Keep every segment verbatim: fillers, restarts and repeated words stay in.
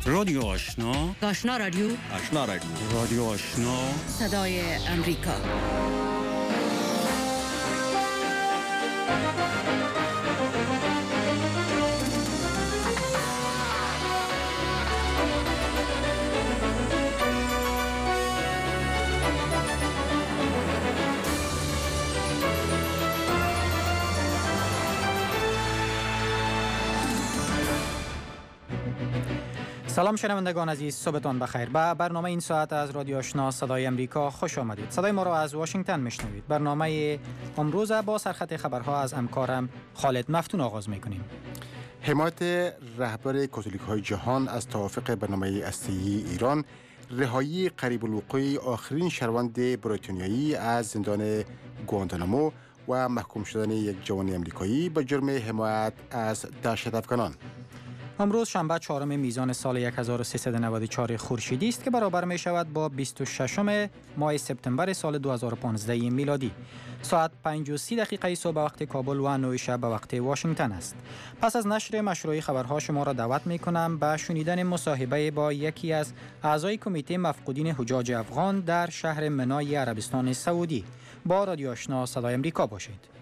رادیو آشنا، آشنا رادیو، آشنا رادیو، رادیو آشنا، صدای امریکا. سلام شنوندگان عزیز، صبحتان بخیر. به برنامه این ساعت از رادیو آشنا صدای امریکا خوش آمدید. صدای ما را از واشنگتن میشنوید. برنامه امروز با سرخط خبرها از همکارم خالد مفتون آغاز میکنیم. حمایت رهبر کاتولیک های جهان از توافق برنامه هسته‌ای ایران، رهایی قریب الوقوع آخرین شهروند بریتانیایی از زندان گوانتانامو و محکوم شدن یک جوان امریکایی به جرم حمایت از دهشت افکنان. امروز شنبه چهارم میزان سال هزار و سیصد و نود و چهار خورشیدی است که برابر می شود با بیست و ششم ماه سپتامبر سال دو هزار و پانزده میلادی. ساعت پنج و سی دقیقه صبح به وقت کابل و نه شب به وقت واشنگتن است. پس از نشر مشروع خبرها شما را دعوت می کنم به شنیدن مصاحبه با یکی از اعضای کمیته مفقودین حجاج افغان در شهر منای عربستان سعودی. با رادیو آشنا صدای امریکا باشید.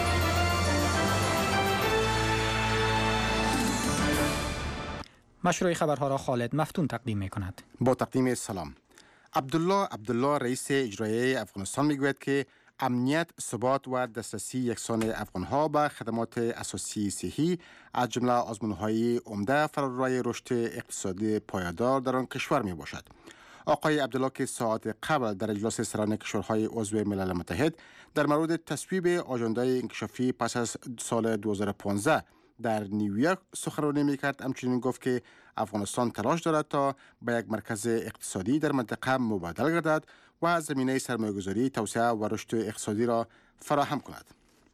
مشروع خبرها را خالد مفتون تقدیم می کند. با تقدیم سلام. عبدالله عبدالله رئیس اجرایی افغانستان میگوید که امنیت، ثبات و دسترسی یکسان افغانها به خدمات اساسی صحی از جمله آزمون‌های عمده فرارای رشد اقتصادی پایدار در آن کشور می باشد. آقای عبدالله که ساعت قبل در اجلاس سران کشورهای عضو ملل متحد در مورد تصویب آژانده انکشافی پس از سال دو هزار و پانزده در نیویورک سخنرانی میکرد، همچنین گفت که افغانستان تلاش دارد تا به یک مرکز اقتصادی در منطقه مبادل گردد و زمینه سرمایه‌گذاری، توسعه و رشد اقتصادی را فراهم کند.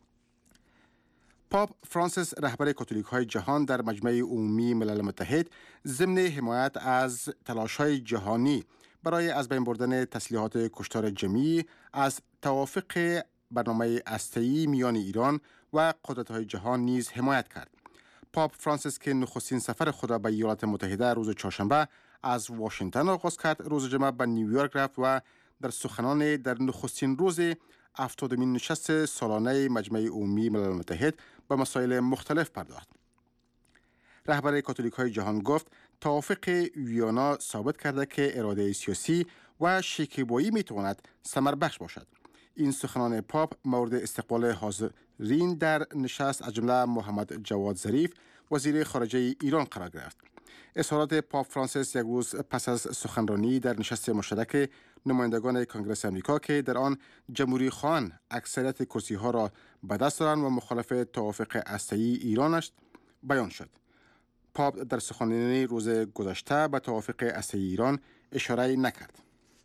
پاپ فرانسیس رهبر کاتولیک های جهان در مجمع عمومی ملل متحد ضمن حمایت از تلاش‌های جهانی برای از بین بردن تسلیحات کشتار جمعی از توافق برنامه هسته‌ای میان ایران و قدرت‌های جهان نیز حمایت کرد. پاپ فرانسیس که نخستین سفر خود را به ایالات متحده روز چهارشنبه از واشنگتن آغاز کرد، روز جمعه به نیویورک رفت و در سخنان در نخستین روز هفتادمین نشست سالانه مجمع عمومی ملل متحد به مسائل مختلف پرداخت. رهبر کاتولیک های جهان گفت توافق ویانا ثابت کرده که اراده سیاسی و شکیبایی میتواند ثمر بخش باشد. این سخنان پاپ مورد استقبال حاضرین در نشست از جمله محمد جواد ظریف وزیر خارجه ایران قرار گرفت. اظهارات پاپ فرانسیس یک روز پس از سخنرانی در نشست مشترک نمایندگان کنگره آمریکا که در آن جمهوری خواهان اکثریت کرسی ها را به دست دارند و مخالف توافق هسته‌ای ایران است بیان شد. پاپ در سخنرانی روز گذشته به توافق هسته‌ای ایران اشاره نکرد.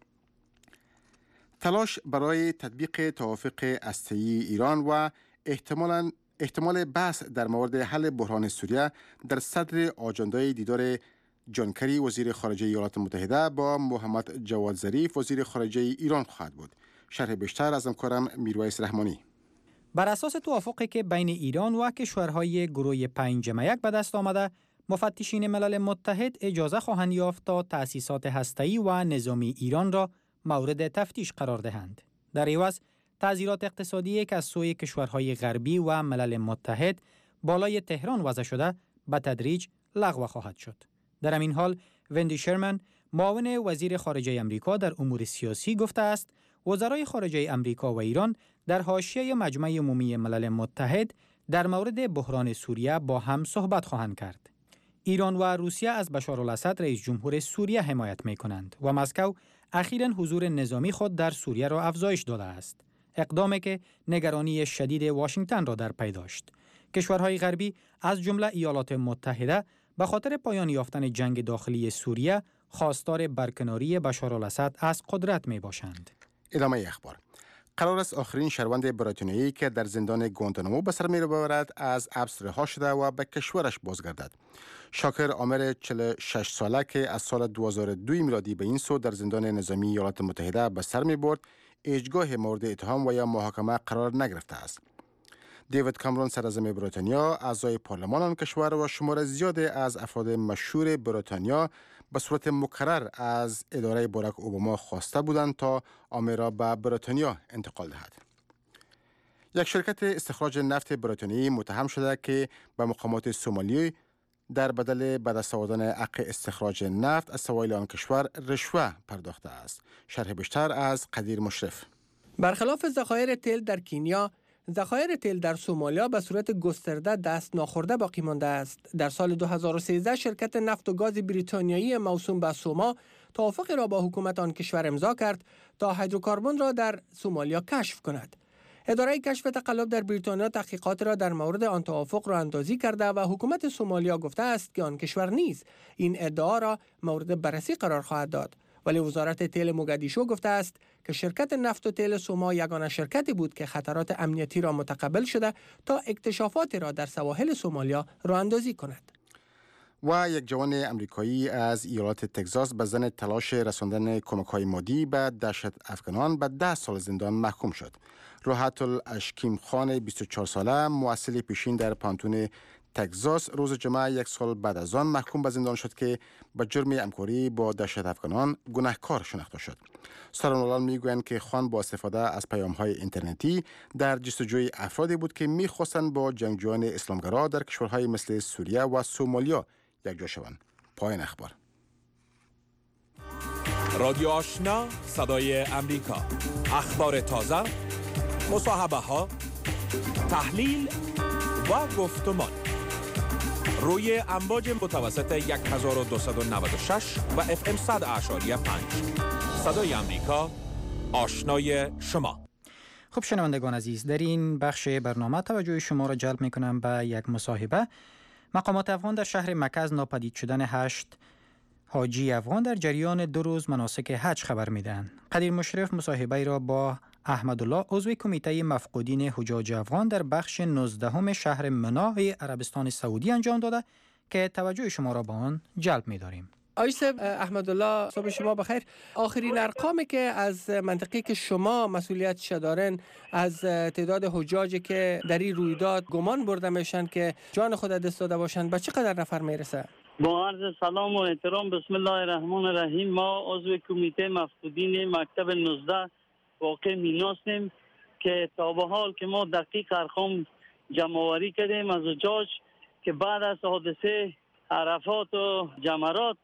تلاش برای تطبیق توافق هسته‌ای ایران و احتمالاً احتمال بحث در مورد حل بحران سوریه در صدر آجندای دیدار جان کری وزیر خارجه ایالات متحده با محمد جواد ظریف وزیر خارجه ایران خواهد بود. شرح بیشتر از همکارم میرویس رحمانی. بر اساس توافقی که بین ایران و کشورهای گروه پنج جمع یک به دست آمده، مفتشین ملل متحد اجازه خواهند یافت تا تأسیسات هسته‌ای و نظامی ایران را مورد تفتیش قرار دهند. در عوض تعزیرات اقتصادی که از سوی کشورهای غربی و ملل متحد بالای تهران وضع شده به تدریج لغو خواهد شد. در همین حال وندی شرمن معاون وزیر خارجه امریکا در امور سیاسی گفته است وزرای خارجه امریکا و ایران در حاشیه مجمع عمومی ملل متحد در مورد بحران سوریه با هم صحبت خواهند کرد. ایران و روسیه از بشارالاسد رئیس جمهور سوریه حمایت می کنند و مسکو اخیراً حضور نظامی خود در سوریه را افزایش داده است. اقدامی که نگرانی شدید واشنگتن را در پی داشت. کشورهای غربی از جمله ایالات متحده به خاطر پایان یافتن جنگ داخلی سوریه خواستار برکناری بشارالاسد از قدرت می باشند. ادامه اخبار. قرار است آخرین شهروند بریتانیایی که در زندان گوانتانامو به سر می ببرد از حبس رها شده و به کشورش بازگردد. شاکر عامر چهل و شش ساله که از سال دو هزار و دو میلادی به این سو در زندان نظامی ایالات متحده به سر می برد، هیچگاه مورد اتهام و یا محاکمه قرار نگرفته است. دیوید کامرون سرزم بریتانیا اعضای پارلمان آن کشور و شمار زیادی از افراد مشهور بریتانیا به صورت مکرر از اداره باراک اوباما خواسته بودند تا آمر را به بریتانیا انتقال دهد. یک شرکت استخراج نفت بریتانیایی متهم شده که به مقامات سومالی در بدل به دست آوردن حق استخراج نفت از سواحل آن کشور رشوه پرداخته است. شرح بیشتر از قدیر مشرف. برخلاف ذخایر تیل در کینیا، ذخایر تیل در سومالیا به صورت گسترده دست ناخورده باقی مانده است. در سال دو هزار و سیزده شرکت نفت و گاز بریتانیایی موسوم به سوما توافقی را با حکومت آن کشور امضا کرد تا هیدروکاربن را در سومالیا کشف کند. اداره کشف تقلب در بریتانیا تحقیقات را در مورد آن توافق را اندازی کرده و حکومت سومالیا گفته است که آن کشور نیز این ادعا را مورد بررسی قرار خواهد داد. ولی وزارت تیل موگادیشو گفته است که شرکت نفت و تیل سوما یگانه شرکتی بود که خطرات امنیتی را متقبل شده تا اکتشافاتی را در سواحل سومالیا راه اندازی کند. و یک جوان امریکایی از ایالات تگزاس به زن تلاش رساندن کمک‌های مادی به دهشت افغانان به ده سال زندان محکوم شد. راحت الاشکیم خان بیست و چهار ساله مؤثل پیشین در پانتون تگزاس روز جمعه یک سال بعد از آن محکوم به زندان شد که به جرم همکاری با دهشت افغانان گناهکار شناخته شد. سرانالان میگویند که خان با استفاده از پیام‌های اینترنتی در جستجوی افرادی بود که می‌خواستند با جنگجویان اسلامگرا در کشورهای مثل سوریه و سومالیا یکجا شوند. پایان اخبار. رادیو آشنا صدای امریکا، اخبار تازه، مصاحبه ها، تحلیل و گفتمان روی امواج متوسط هزار و دویست و نود و شش و اف ام صد اعشاری پنج. صدای امریکا، آشنای شما. خب شنوندگان عزیز، در این بخش برنامه توجه شما را جلب می‌کنم به یک مصاحبه. مقامات افغان در شهر مکه از ناپدید شدن هشت حاجی افغان در جریان دو روز مناسک حج خبر میدن. قدیر مشرف مصاحبه را با احمدالله عضو کمیته مفقودین حجاج افغان در بخش نوزدهم شهر منای عربستان سعودی انجام داده که توجه شما را به آن جلب می‌داریم. آقای صاحب احمدالله، صبح شما بخیر. آخرین ارقامی که از منطقه که شما مسئولیتش دارن از تعداد حجاجی که در این رویداد گمان برده میشن که جان خود دست داده باشن به چقدر نفر میرسه؟ با عرض سلام و احترام، بسم الله الرحمن الرحیم. ما عضو کمیته مفقودین مکتب نوزده واقع میناسیم که تا به حال که ما دقیق ارقام جمع‌آوری کردیم از حجاج که بعد از حادثه عرفات و جمرات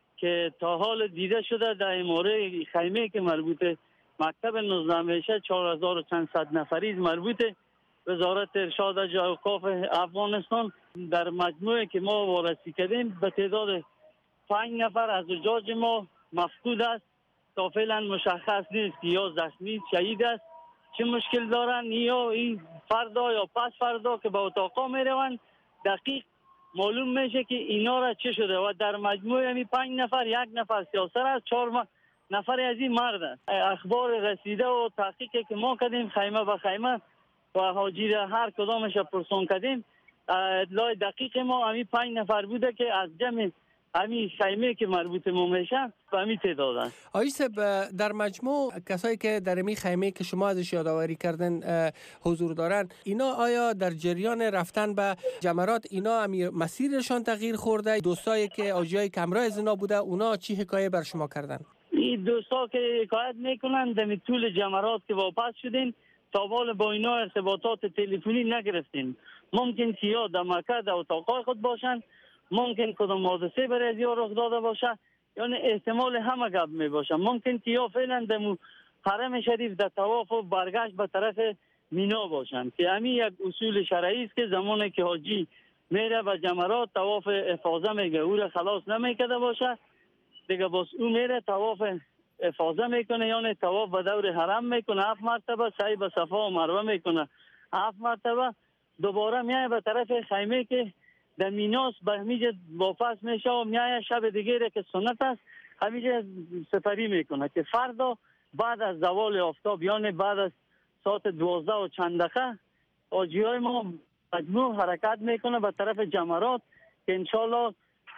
که تا حال دیده شده در اماره خیمه که مربوط مکتب نوزده میشه چهار هزار و چند صد نفری مربوط وزارت ارشاد و اوقاف افغانستان. در مجموعه که ما وارسی کردیم به تعداد پنج نفر از حجاج ما مفقود است. تا فعلا مشخص نیست که یا زخمی شهید است، چه مشکل دارن، یا این فردا یا پس فردا که به اتاقا میروند دقیق معلوم میشه که اینا را چه شده. و در مجموع همی پنج نفر یک نفر سیاسر است، چهار نفر از این مرد است. اخبار رسیده و تحقیقی که ما کردیم خیمه به خیمه و حاجی را هر کدامش پرسون کردیم، اطلاع دقیق ما همی پنج نفر بوده که از جمع همین خیمه که مربوط ما میشن و همین تعداد است. آقای صاحب در مجموع کسایی که در همین خیمه که شما ازش یادآوری کردن حضور دارن، اینا آیا در جریان رفتن به جمرات اینا هم مسیرشان تغییر خورده؟ دوستایی که آجیای کمرای از اینا بوده اونا چی حکایه بر شما کردن؟ این دوستا که حکایت میکنن در طول جمرات که واپس شدین تا حال با اینا ارتباطات تلفنی نگرفتین. ممکن که یا در مکه در اتاقای خود باشن، ممکن کدام حادثه برای ازیا رخ داده باشه، یعنی احتمال همه گپ می باشه. ممکن که یا فعلا در حرم شریف در طواف و برگشت به طرف مینا باشن که همین یک اصول شرعی است که زمانی که حاجی میره به جمرات طواف افاضه میگه او را خلاص نمیکرده باشه دیگه، باز او میره طواف افاضه میکنه، یعنی طواف به دور حرم میکنه هفت مرتبه، سعی به صفا و مروه میکنه هفت مرتبه، دوباره میای به طرف خیمه که در میناس به همیجه واپس میشه و میایه شب دیگه که سنت است همیجه سفری میکنه که فردا بعد از زوال آفتاب یعنی بعد از ساعت دوازده و چند دقیقه حاجی های ما مجموع حرکت میکنه به طرف جمرات که انشالله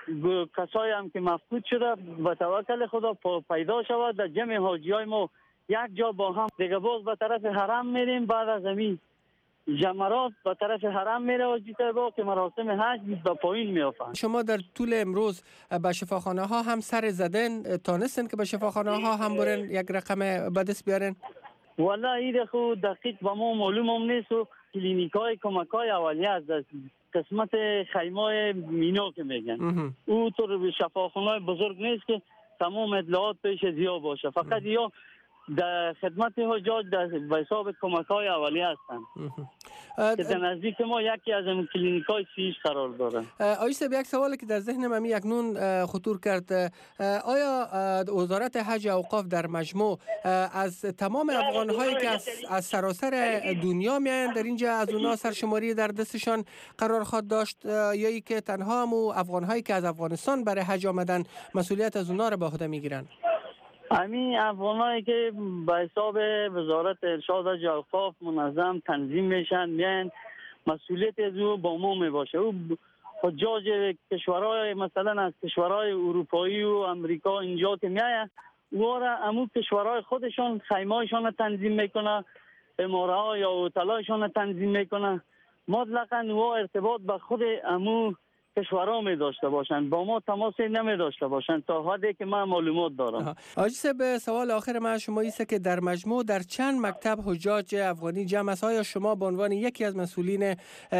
کسایی هم که مفقود شده به توکل خدا پیدا شود. در جمع حاجی های ما یک جا با هم دیگه باز به طرف حرم میریم. بعد از همین جمرات به طرف حرم میره و جیتر که مراسم حج به پایین میافتند. شما در طول امروز به شفاخانه ها هم سر زدن، تانستن که به شفاخانه ها هم برن یک رقم به دست بیارن؟ والله این خود دقیق به ما معلوم هم نیست و کلینیک های کمک های اولیه از قسمت خیمه مینا که میگن او طور شفاخانه های بزرگ نیست که تمام اطلاعات پیش از یا باشه، فقط یا در خدمت حجاج در به حساب کمک های اولیه هستند که در نزدیک ما یکی از این کلینیک های سیش قرار داره. آقای صاحب، یک سوالی که در ذهن من اکنون خطور کرد، آیا وزارت حج و اوقاف در مجموع از تمام افغان هایی که از, از سراسر دنیا میایند در اینجا از اونا سرشماری در دستشان قرار خواهد داشت، یا ای که تنها هم افغان هایی که از افغانستان برای حج آمدن مسئولیت از اونا را به عهده میگیرند؟ همین افغانایی که به حساب وزارت ارشاد و اوقاف منظم تنظیم میشن میان مسئولیت از او با ما میباشه. او حجاج کشورهای مثلا از کشورهای اروپایی و امریکا اینجا که میایه او را امو کشورهای خودشان خیمه‌هایشان تنظیم میکنه، اماره ها یا هتل‌هایشان تنظیم میکنه. مطلقاً او ارتباط به خود امو کشورها می داشته باشند، با ما تماسی نمی داشته باشند تا حدی که من معلومات دارم. آجی صاحب، سوال آخر من شما ایست که در مجموع در چند مکتب حجاج افغانی جمع است؟ آیا شما به عنوان یکی از مسئولین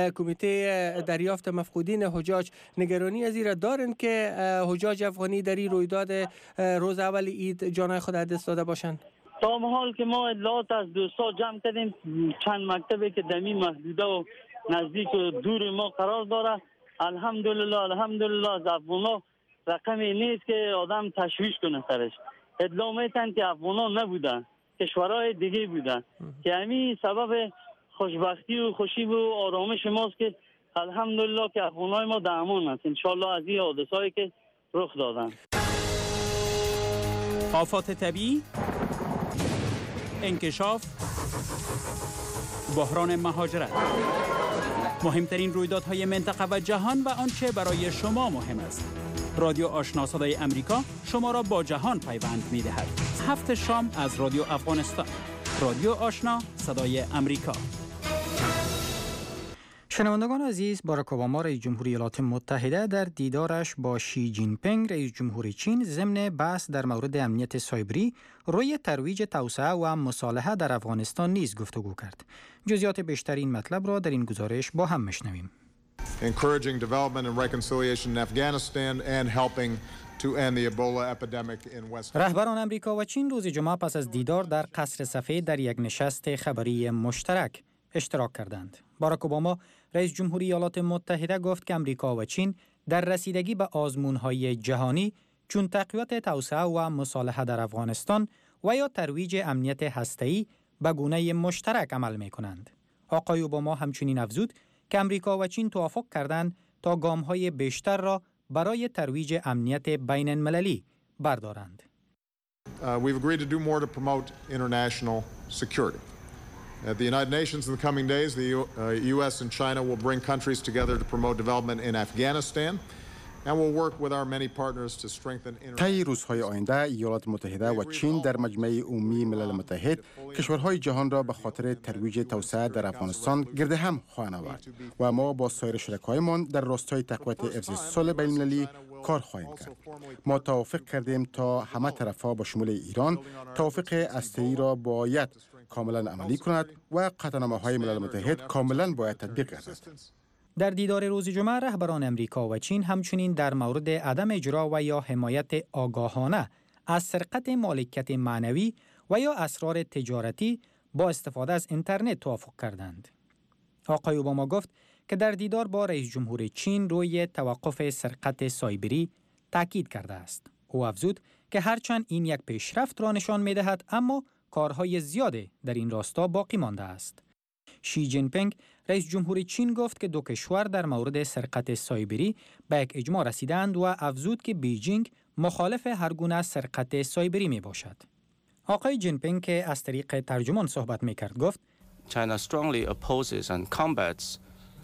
کمیته دریافت مفقودین حجاج نگرانی از این دارین که حجاج افغانی در این رویداد روز اول عید جانای خود از دست داده باشند؟ تا حال که ما اطلاعات از دوستا جمع کردیم، چند مکتبی که دمی محدوده و نزدیک و دور ما قرار داره، الحمدلله الحمدلله از افغانا رقمی نیست که آدم تشویش کنه سرش. اطلاع میتن که افغانا نبودن، کشورهای دیگه بودن که همین سبب خوشبختی و خوشی و آرامش ماست که الحمدلله که افغانای ما در امان است انشالله از این حادثه‌ای که رخ دادن. آفات طبیعی، انکشاف، بحران مهاجرت، مهمترین رویدادهای منطقه و جهان و آنچه برای شما مهم است. رادیو آشنا صدای امریکا شما را با جهان پیوند می دهد. هفت شام از رادیو افغانستان. رادیو آشنا صدای امریکا. شنوندگان عزیز، باراک اوباما رئیس جمهوری ایالات متحده در دیدارش با شی جین پینگ رئیس جمهوری چین ضمن بحث در مورد امنیت سایبری روی ترویج توسعه و مصالحه در افغانستان نیز گفتگو کرد. جزئیات بیشتر این مطلب را در این گزارش با هم میشنویم. Encouraging development and reconciliation in Afghanistan and helping to end the Ebola epidemic in West. رهبران امریکا و چین روز جمعه پس از دیدار در قصر سفید در یک نشست خبری مشترک اشتراک کردند. باراک اوباما رئیس جمهوری ایالات متحده گفت که امریکا و چین در رسیدگی به آزمون‌های جهانی چون تقویت توسعه و مصالحه در افغانستان و یا ترویج امنیت هسته‌ای به گونه مشترک عمل می‌کنند. آقای اوباما همچنین افزود که امریکا و چین توافق کردند تا گام‌های بیشتر را برای ترویج امنیت بین‌المللی بردارند. Uh, we've agreed to do more to promote international security. At the United Nations in the coming days, the U, uh, U S and China will bring countries together to promote development in Afghanistan. And we'll work with our many partners to strengthen international. طی روزهای آینده ایالات متحده و چین در مجمع عمومی ملل متحد کشورهای جهان را به خاطر ترویج توسعه در افغانستان گرد هم خواهند آورد و ما با سایر شرکایمان در راستای تقویت حفظ صلح بین‌المللی کار خواهیم کرد. ما توافق کردیم تا همه طرف‌ها با شمول ایران توافق هسته‌ای را باید کاملا عملی کند و قطعنامه‌های ملل متحد کاملا باید تطبیق گردد. در دیدار روز جمعه رهبران امریکا و چین همچنین در مورد عدم اجرا و یا حمایت آگاهانه از سرقت مالکیت معنوی و یا اسرار تجارتی با استفاده از اینترنت توافق کردند. آقای اوباما گفت که در دیدار با رئیس جمهور چین روی توقف سرقت سایبری تاکید کرده است. او افزود که هرچند این یک پیشرفت را نشان می‌دهد اما کارهای زیاده در این راستا باقی مانده است. شی جین پینگ رئیس جمهور چین گفت که دو کشور در مورد سرقت سایبری به یک اجماع رسیدند و افزود که بیجینگ مخالف هر گونه سرقت سایبری می باشد. آقای جین پینگ که از طریق ترجمان صحبت می کرد گفت China strongly opposes and combats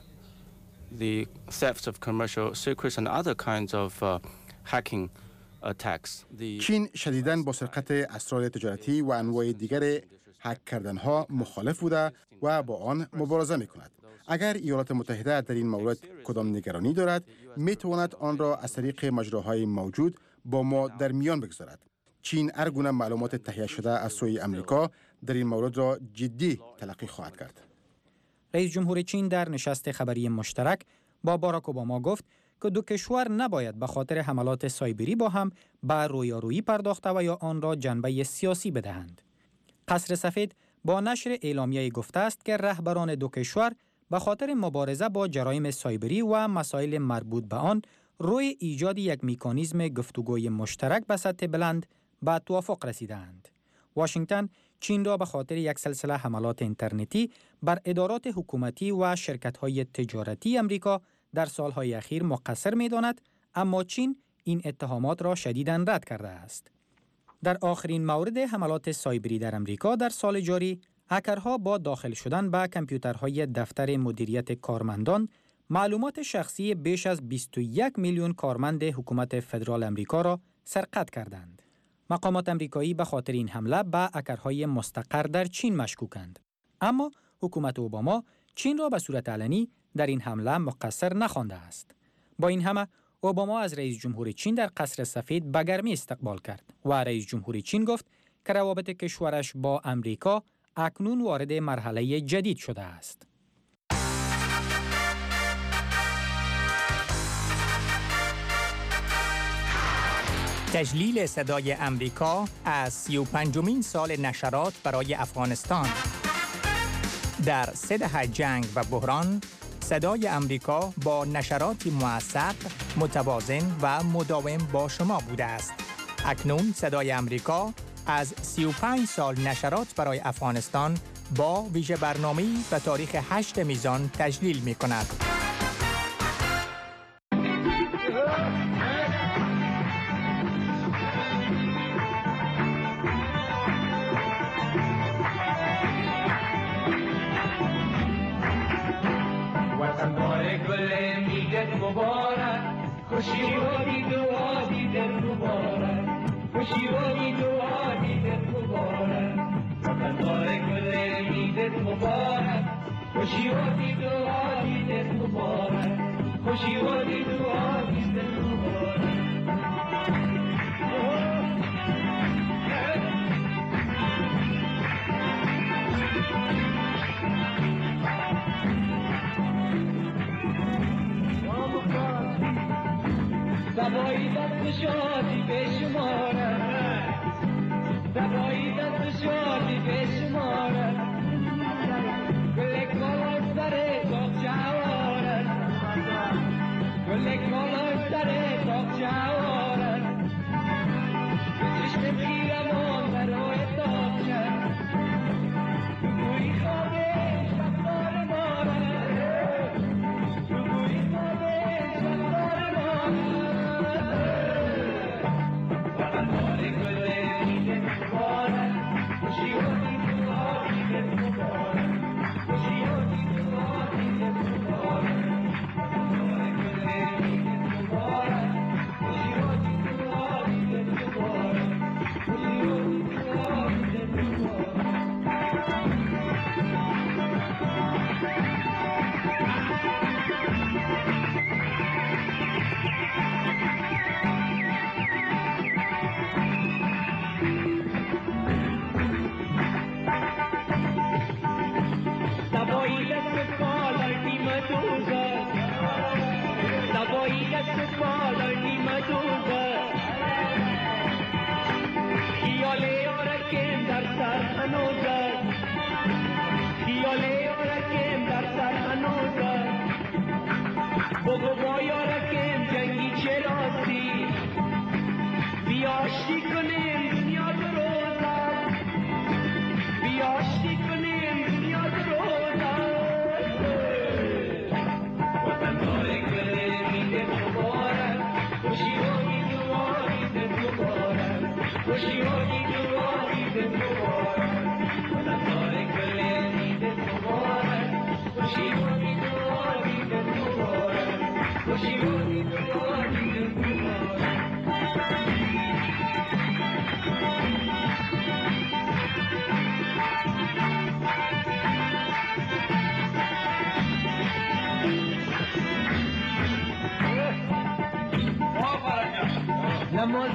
the theft of commercial secrets and other kinds of uh, hacking attacks. چین شدیداً با سرقت اسرار تجارتی و انواع دیگر هک کردنها مخالف بوده و با آن مبارزه می کند. اگر ایالات متحده در این مورد کدام نگرانی دارد، می تواند آن را از طریق مجراهای موجود با ما در میان بگذارد. چین هر گونه معلومات تهیه شده از سوی امریکا در این مورد را جدی تلقی خواهد کرد. رئیس جمهور چین در نشست خبری مشترک با باراک اوباما گفت که دو کشور نباید به خاطر حملات سایبری با هم به رویارویی پرداخته و یا آن را جنبه سیاسی بدهند. قصر سفید با نشر اعلامیه گفته است که رهبران دو کشور به خاطر مبارزه با جرایم سایبری و مسائل مربوط به آن روی ایجاد یک مکانیزم گفتگوی مشترک به سطح بلند به توافق رسیدند. واشنگتن چین را به خاطر یک سلسله حملات اینترنتی بر ادارات حکومتی و شرکت‌های تجارتی امریکا در سالهای اخیر مقصر می‌داند، اما چین این اتهامات را شدیداً رد کرده است. در آخرین مورد حملات سایبری در امریکا در سال جاری، هکرها با داخل شدن به کامپیوترهای دفتر مدیریت کارمندان معلومات شخصی بیش از بیست و یک میلیون کارمند حکومت فدرال امریکا را سرقت کردند. مقامات امریکایی به خاطر این حمله به هکرهای مستقر در چین مشکوکند. اما حکومت اوباما چین را به صورت علنی در این حمله مقصر نخوانده است. با این همه اوباما از رئیس جمهور چین در قصر سفید به گرمی استقبال کرد و رئیس جمهور چین گفت که روابط کشورش با امریکا اکنون وارد مرحله جدید شده است. تجلیل صدای امریکا از سی و پنجمین سال نشرات برای افغانستان. در سه دهه جنگ و بحران، صدای امریکا با نشراتی موثق، متوازن و مداوم با شما بوده است. اکنون صدای امریکا از سی و پنج سال نشرات برای افغانستان با ویژه برنامه‌ای به تاریخ هشت میزان تجلیل می کند. خوشی و دعا دیدن مبارک، خوشی و دعا دیدن مبارک، وطن‌های گل میدن مبارک، خوشی و دعا دیدن مبارک، خوشی و دعا دیدن مبارک. سبایی دست شادی به شمارد، سبایی دست شادی به شمارد، گل کالا سر باغچه آورد، گل کالا سر باغچه آورد، به چشم خیرمان برای تاب کرد، تو گوی خوابه شبدار مارد، تو گوی خوابه شبدار مارد.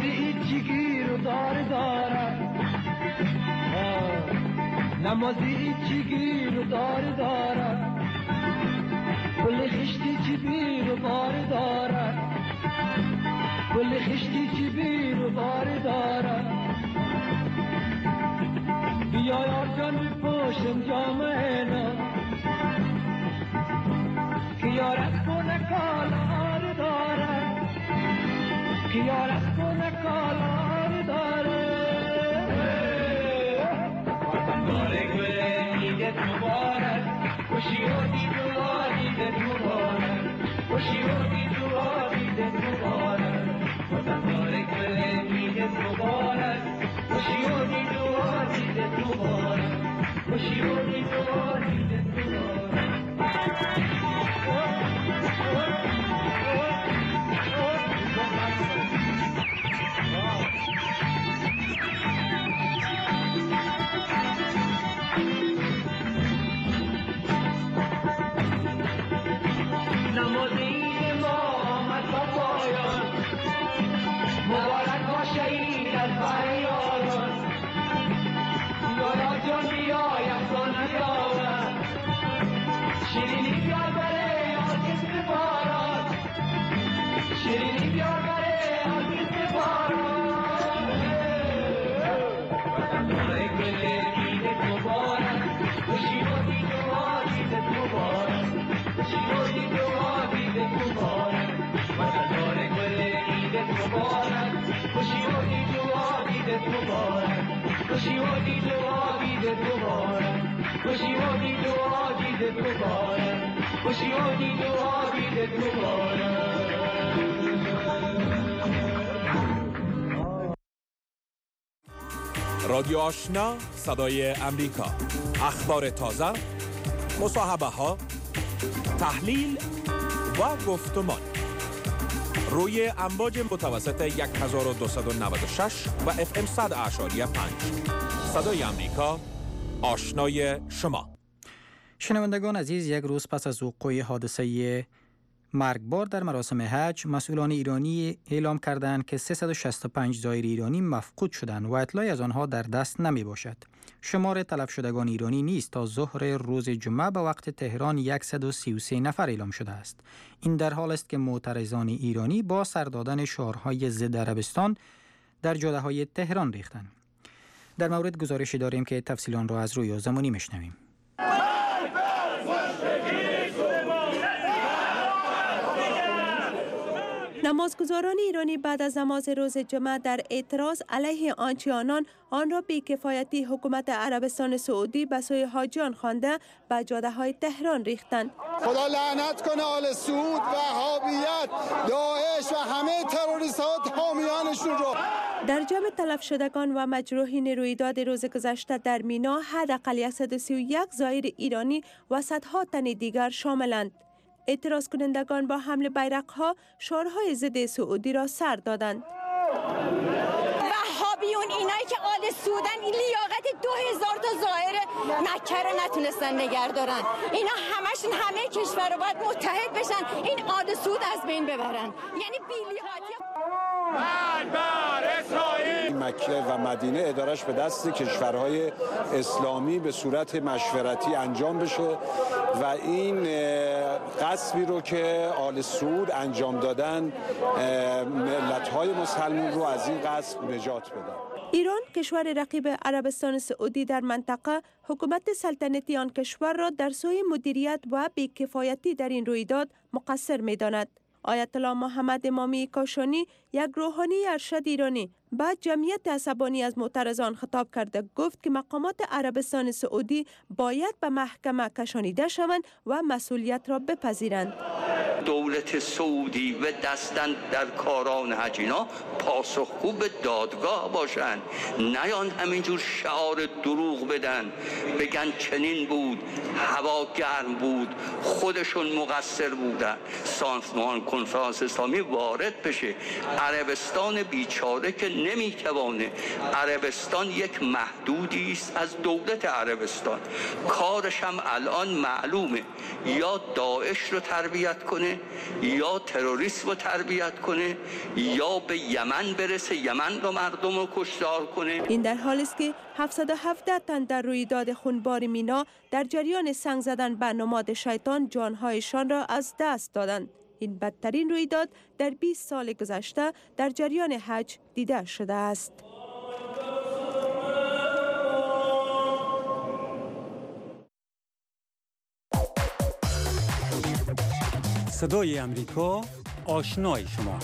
نمازی چیگیر و دار دارد نمازی چیگیر و دار دارد گل خشتی چی بیر و بار دارد گل خشتی چی بیر و بار دارد بیا یار جان بپوشم جامعه نا که یارت کنه کالار دارد که یارت کنه کالار دارد داره گل عیدت مبارک خوشی و دید و عیدت مبارک خوشی و دید و عیدت مبارک وطندار گل عیدت مبارک خوشی و دید و عیدت مبارک خوشی و دید و عیدت رادیو آشنا صدای امریکا، اخبار تازه، مصاحبه ها، تحلیل و گفتمان روی امواج متوسط هزار و دویست و نود و شش و اف ام صد اعشاری پنج. صدای امریکا، آشنای شما. شنوندگان عزیز، یک روز پس از وقوع حادثه مرگبار در مراسم حج، مسئولان ایرانی اعلام کردند که سیصد و شصت و پنج زائر ایرانی مفقود شدند و اطلاعی از آنها در دست نمی باشد. شمار تلف شدگان ایرانی نیز تا ظهر روز جمعه به وقت تهران صد و سی و سه نفر اعلام شده است. این در حال است که معترضان ایرانی با سر دادن شعارهای ضد عربستان در جاده‌های تهران ریختند. در مورد گزارشی داریم که تفصیل آن را از رویا زمانی میشنویم. نمازگزاران ایرانی بعد از نماز روز جمعه در اعتراض علیه آنچه آنان آن را بی‌کفایتی حکومت عربستان سعودی به سوی حاجیان خوانده به جاده‌های تهران ریختند. خدا لعنت کنه آل سعود، وهابیت، داعش و همه تروریست‌ها حامیانشون رو. در جمع تلف شدگان و مجروحین رویداد روز گذشته در مینا حداقل صد و سی و یک زائر ایرانی و صدها تن دیگر شاملند. اعتراض کنندگان با حمل بیرق‌ها شعارهای ضد سعودی را سر دادند. وهابیون اینایی که آل سعودن این لیاقت دو هزار تا زائر مکه رو نتونستن نگه دارن. اینا همشون همه کشور رو باید متحد بشن این آل سعود از بین ببرن. یعنی بی‌لیاقتی. مکه و مدینه ادارش به دست کشورهای اسلامی به صورت مشورتی انجام بشه و این غصبی رو که آل سعود انجام دادن ملت‌های مسلمان رو از این غصب نجات بدن. ایران، کشور رقیب عربستان سعودی در منطقه، حکومت سلطنتی آن کشور را در سوی مدیریت و بی‌کفایتی در این رویداد مقصر می‌داند. آیت الله محمد امامی کاشانی، یک روحانی ارشد ایرانی، بعد جمعیت عصبانی از معترضان خطاب کرده گفت که مقامات عربستان سعودی باید به محکمه کشانیده شوند و مسئولیت را بپذیرند. دولت سعودی و دستن در کاران حجینا پاسخگو به دادگاه باشند، نیان همینجور شعار دروغ بدن، بگن چنین بود، هوا گرم بود، خودشون مقصر بودن. سازمان کنفرانس اسلامی وارد بشه. عربستان بیچاره که نمیتوانه، عربستان یک محدودی است از دولت عربستان، کارش هم الان معلومه، یا داعش رو تربیت کنه کنه یا تروریست رو تربیت کنه یا به یمن برسه، یمن رو مردم رو کشتار کنه. این در حالی است که هفتصد و هفده تن در رویداد خونبار مینا در جریان سنگ زدن به نماد شیطان جانهایشان را از دست دادند. این بدترین رویداد در بیست سال گذشته در جریان حج دیده شده است. صدای امریکا، آشنای شما.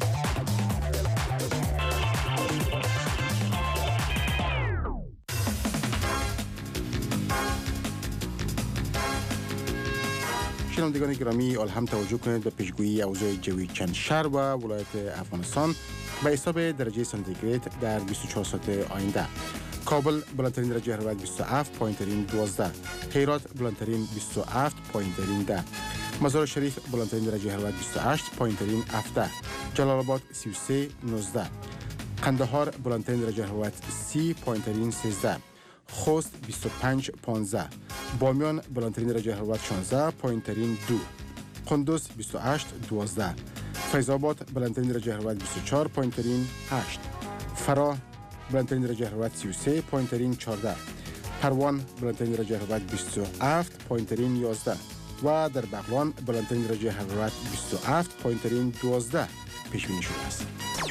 شنوندگان گرامی، الهم توجه کنید به پیشگویی اوضاع جوی چند شهر و ولایت افغانستان به حساب درجه سانتیگراد در بیست و چهار ساعت آینده. کابل بلندترین درجه حرارت بیست و هفت، پایین‌ترین دوازده. هرات بلندترین بیست و هفت، پایین‌ترین ده. مزار شریف بلندترین درجه حرارت بیست و هشت، پایین‌ترین هفده. جلال آباد سی و سه، نوزده. قندهار بلندترین درجه حرارت سی، پایین‌ترین سیزده. خوست بیست و پنج، پانزده. بامیان بلندترین درجه حرارت شانزده، پایین‌ترین دو. قندوز بیست و هشت، دوازده. فیض آباد بلندترین درجه حرارت بیست و چهار، پایین‌ترین هشت. فرا بلندترین درجه حرارت سی و سه، پایین‌ترین چهارده. پروان بلندترین درجه حرارت بیست و هفت، پایین‌ترین یازده. و در بغلان بلندترین درجه حرارت بیست و هفت، پایین‌ترین دوازده پیش بینی شده است.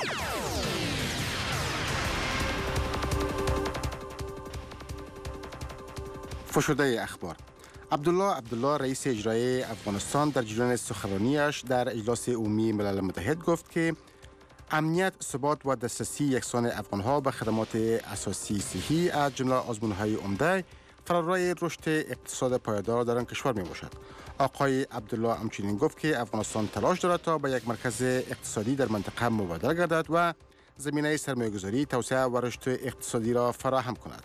فشرده اخبار. عبدالله عبدالله رئیس اجرایی افغانستان در جریان سخنرانیش در اجلاس عمومی ملل متحد گفت که امنیت، ثبات و دسترسی یکسان افغانها به خدمات اساسی صحی از جمله آزمون‌های عمده فرارای رشد اقتصاد پایدار در آن کشور می باشد. آقای عبدالله همچنین گفت که افغانستان تلاش دارد تا به یک مرکز اقتصادی در منطقه مبادله گردد و زمینه سرمایه‌گذاری، توسعه و رشد اقتصادی را فراهم کند.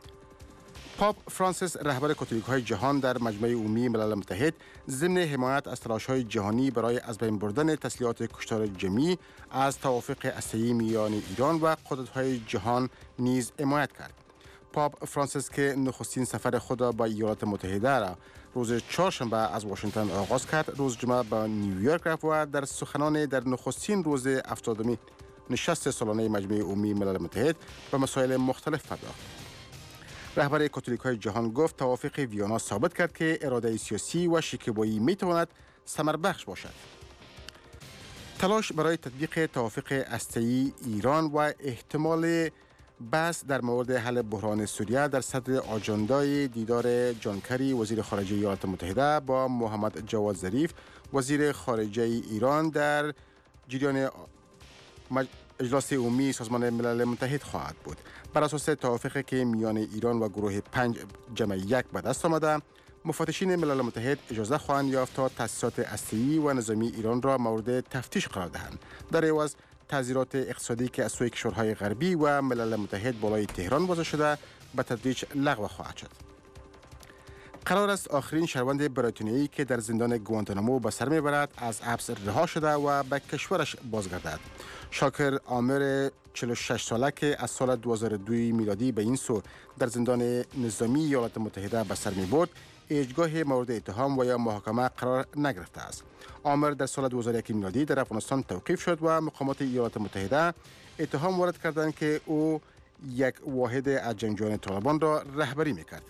پاپ فرانسیس رهبر کاتولیک‌های جهان در مجمع عمومی ملل متحد ضمن حمایت از تلاش‌های جهانی برای از بین بردن تسلیحات کشتار جمعی از توافق هسته‌ای میان ایران و قدرت‌های جهان نیز حمایت کرد. پاپ فرانسیس که نخستین سفر خود را به ایالات متحده را روز چهارشنبه از واشنگتن آغاز کرد، روز جمعه به نیویورک رفت و در سخنان در نخستین روز هفتادمین نشست سالانه مجمع عمومی ملل متحد به مسائل مختلف پرداخت. رهبر کاتولیک‌های جهان گفت توافق ویانا ثابت کرد که اراده سیاسی و شکیبایی میتواند ثمر بخش باشد. تلاش برای تطبیق توافق هسته‌ای ایران و احتمال بحث در مورد حل بحران سوریه در صدر آجندای دیدار جان کری وزیر خارجه ایالات متحده با محمد جواد ظریف وزیر خارجه ایران در جریان اجلاس عمومی سازمان ملل متحد خواهد بود. بر اساس توافقی که میان ایران و گروه پنج جمع یک به دست آمده، مفتشین ملل متحد اجازه خواهند یافت تا تأسیسات هسته‌ای و نظامی ایران را مورد تفتیش قرار دهند. در عوض تعزیرات اقتصادی که از سوی کشورهای غربی و ملل متحد بالای تهران وضع شده به تدریج لغو خواهد شد. قرار است آخرین شهروند بریتانیایی که در زندان گوانتانامو به سر میبرد از حبس رها شده و به کشورش بازگردد. شاکر عامر چهل و شش ساله که از سال دو هزار و دو میلادی به این سو در زندان نظامی ایالات متحده به سر میبرد، هیچگاه مورد اتهام و یا محاکمه قرار نگرفته است. عامر در سال دو هزار و یک میلادی در افغانستان توقیف شد و مقامات ایالات متحده اتهام وارد کردند که او یک واحد از جنگجویان طالبان را رهبری میکرد.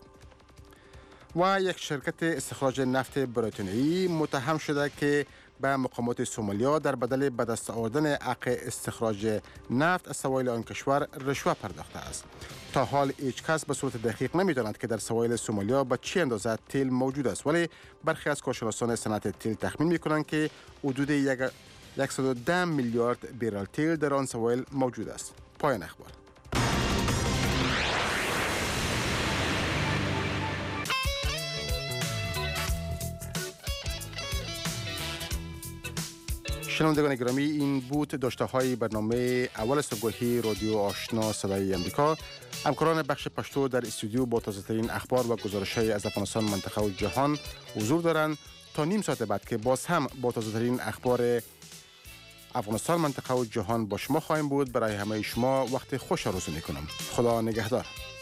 و یک شرکت استخراج نفت بریتانیایی متهم شده که به مقامات سومالیا در بدل به دست آوردن حق استخراج نفت از سواحل آن کشور رشوه پرداخته است. تا حال هیچ کس به صورت دقیق نمی‌داند که در سواحل سومالیا به چه اندازه تیل موجود است، ولی برخی از کارشناسان صنعت تیل تخمین می‌کنند که حدود صد و ده میلیارد برل تیل در آن سواحل موجود است. پایان اخبار. شنوندگان گرامی، این بود داشته های برنامه اول صبحگاهی رادیو آشنا صدای امریکا. همکاران بخش پشتو در استودیو با تازه ترین اخبار و گزارش های از افغانستان، منطقه و جهان حضور دارند. تا نیم ساعت بعد که باز هم با تازه ترین اخبار افغانستان، منطقه و جهان با شما خواهیم بود. برای همه شما وقت خوش آرزو میکنم. خدا نگهدار.